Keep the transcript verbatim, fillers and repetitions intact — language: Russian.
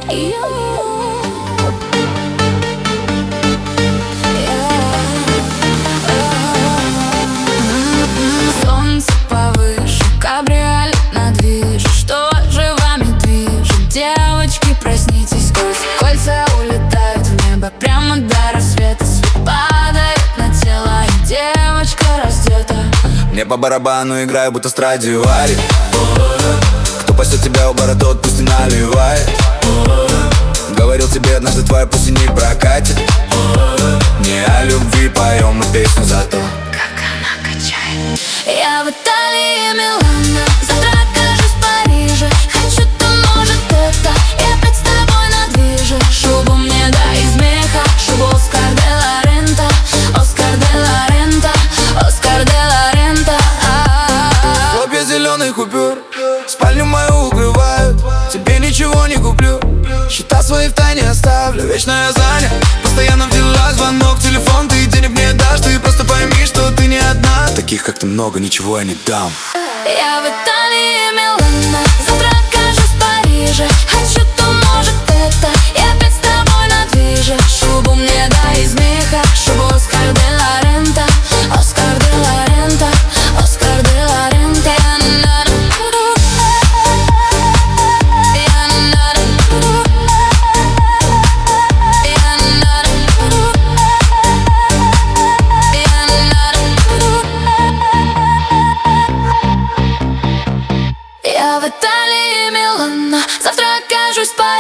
Солнце повыше, кабриолет на движ. Что же вами движет? Девочки, проснитесь, кольца улетают в небо прямо до рассвета. Свет падает на тело, и девочка раздета. Мне по барабану играю, будто Страдивари. Кто пасет тебя у бара, тот пусть и наливает. Говорил тебе однажды, твоя пусть не прокатит. Не о любви поем мы песню, зато как она качает. Я в Италии, Милано, завтра окажусь в Париже. Хочу то, может, это, и опять с тобой на движе. Шубу мне дай из меха, шубу Оскар де ла Рента. Оскар де ла Рента, Оскар де ла Рента. Хлопья зеленых купюр спальню мою укрывают. Тебе ничего не куплю, счета свои в тайне оставлю. Вечно я занят, постоянно в делах. Звонок, телефон, ты денег мне дашь. Ты просто пойми, что ты не одна. Таких, как ты, много, ничего я не дам. Я в Италии, Милано, завтра окажусь в Париже. Хочу то, может, это, и опять с тобой на движе. Шубу мне дай из меха, шубу Оскар де ла Рента. Оскар де ла Рента, Оскар де ла Рента. Я в Италии, Милано, завтра окажусь в Париже.